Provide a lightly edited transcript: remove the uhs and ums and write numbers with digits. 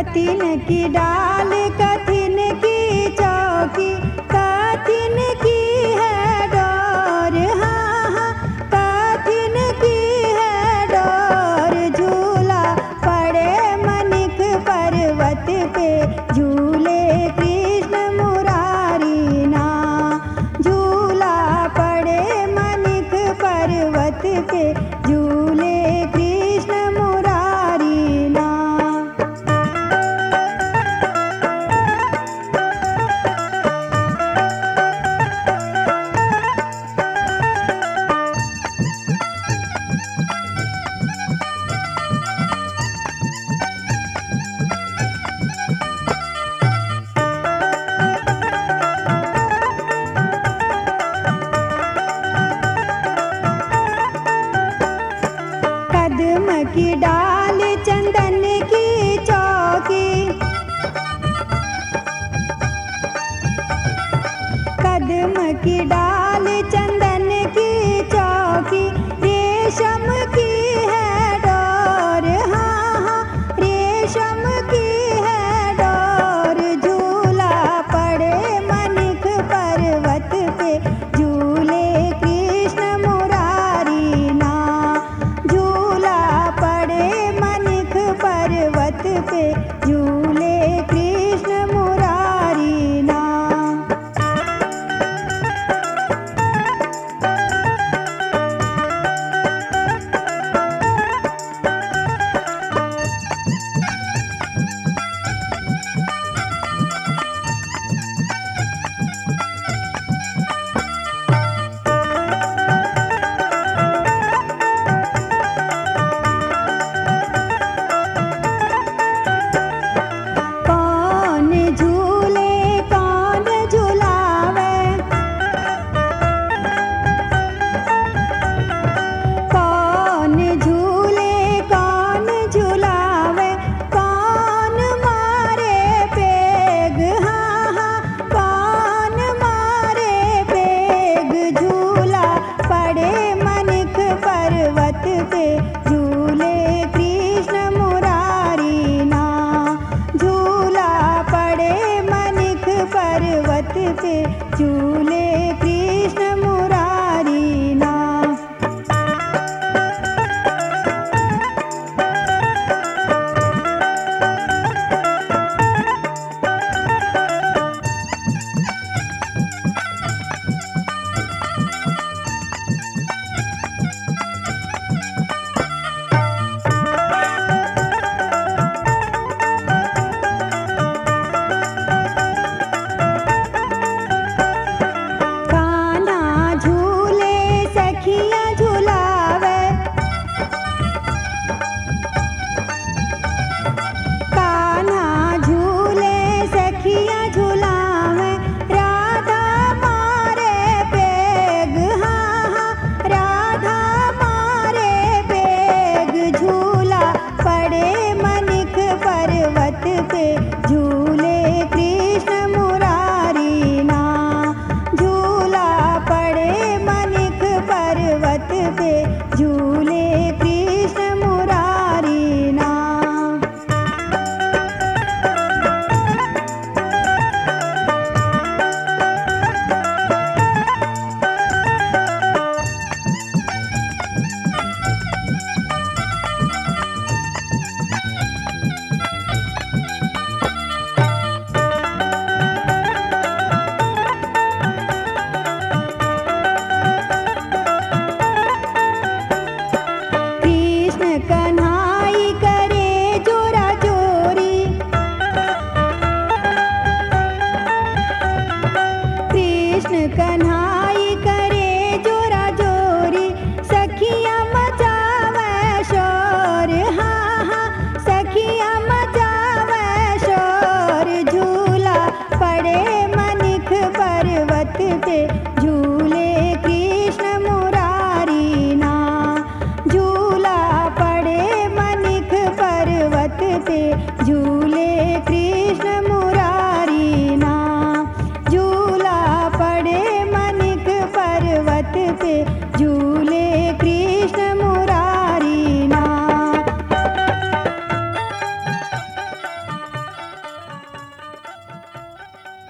कठिन की डाल कठिन की चौकी कठिन की है डोर, हाँ हाँ कठिन की है डोर। झूला पड़े मनिक पर्वत पे झूले कृष्ण मुरारी ना। झूला पड़े मनिक पर्वत पे झूले कृष्ण मुरारी ना। कदम की डाल चंदन की चौकी कदम की डाल चंदन की चौकी रेशम की है डोर, हाँ हाँ रेशम की है डोर। झूला पड़े मनिक पर्वत पे झूले कृष्ण मुरारी ना। झूला पड़े मनिक पर्वत पे झूले कृष्ण मुरारी ना। कौन झूले कौन झुलावे, कौन झूले कौन झुलावे, कौन मारे पेग, हाँ हाँ कौन मारे पेग। झूला पड़े मनिक पर्वत पे झूले कृष्ण मुरारी ना। झूला पड़े मनिक पर्वत पे झूले कृष्ण मुरारी ना। कान्हा झूले सखिया झुलावे, कान्हा झूले सखिया झुलावे। राधा मारे पेग, हाँ हाँ राधा मारे पेग। झूला पड़े मनिक पर्वत पे